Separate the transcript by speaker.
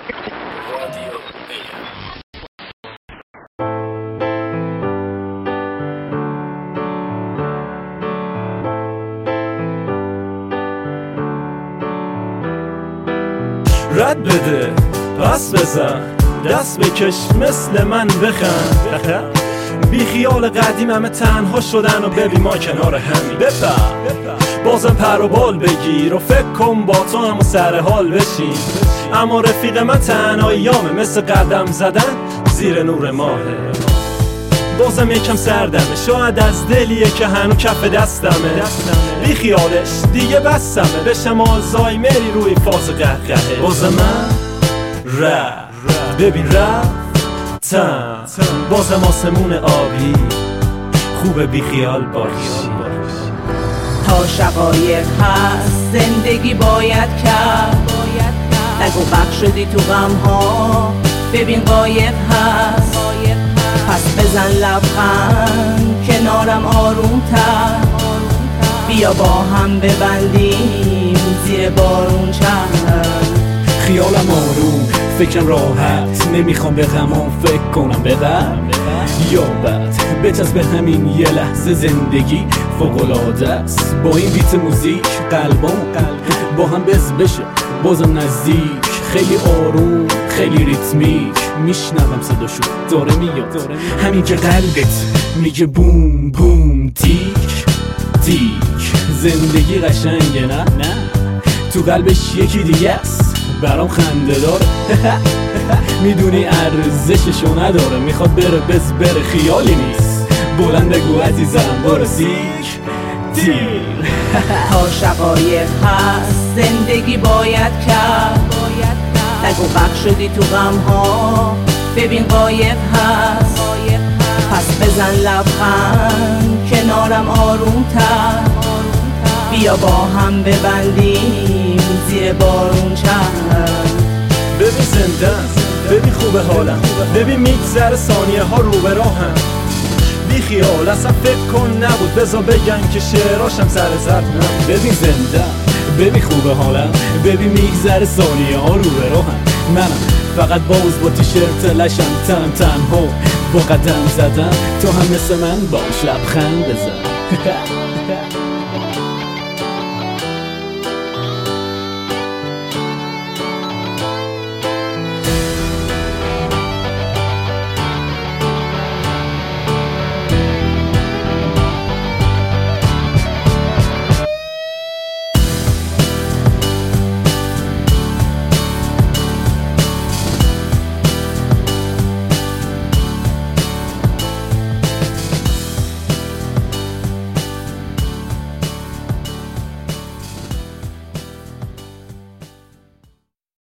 Speaker 1: رد بده پس بزن دست بکش مثل من بخند بی خیال قدیم همه تنها شدن و ببین ما کنار همین بپر بازم پر و بال بگیر و فکر کن با تو هم سر حال بشین اما رفیق من تنهاییامه مثل قدم زدن زیر نور ماهه بازم یکم سردمه شاید از دلیه که هنو کف دستمه بی خیالش دیگه بستمه بشم آلزایمری روی فاز قهقهه بازم من ببین رفتم بازم آسمون آبی خوب بی خیال باشی
Speaker 2: تا شقایق هست زندگی باید کرد نگو غرق شدی تو غم ها ببین قایق هست پس بزن لبخند کنارم آروم تر بیا با هم ببندیم زیر بارون چند
Speaker 3: خیالم آروم فکرم راحت نمیخوام به غمام فکر کنم به غم یا بد بچسب به همین یه لحظه زندگی فوق‌العاده است با این بیت موزیک قلبم با هم بشه بازم نزدیک خیلی آروم خیلی ریتمیک میشنوم صداشو داره میاد همین که قلبت میگه بوم بوم تیک تیک زندگی قشنگه نه تو قلبش یکی دیگه است برام خنده داره میدونی ارزششو نداره میخواد بره خیالی نیست بلند بگو عزیزم برو سیک تیر
Speaker 2: تا شقایق هست زندگی باید کرد نگو غرق شدی تو غم ها ببین قایق هست پس بزن لبخند کنارم آروم تر بیا با هم ببندیم زیر بارون چند
Speaker 1: ببین زندن ببین خوبه حالم ببین میگذره ثانیه ها رو به راهم بی خیال اصلا فکر کن نبود بذار بگن که شعراشم سر زد
Speaker 3: ببین زندن ببین خوبه حالم ببین میگذره ثانیه ها رو به راهم منم فقط باز با تیشرت لشم تنها با قدم زدم تو هم مثل من باش لبخند بزن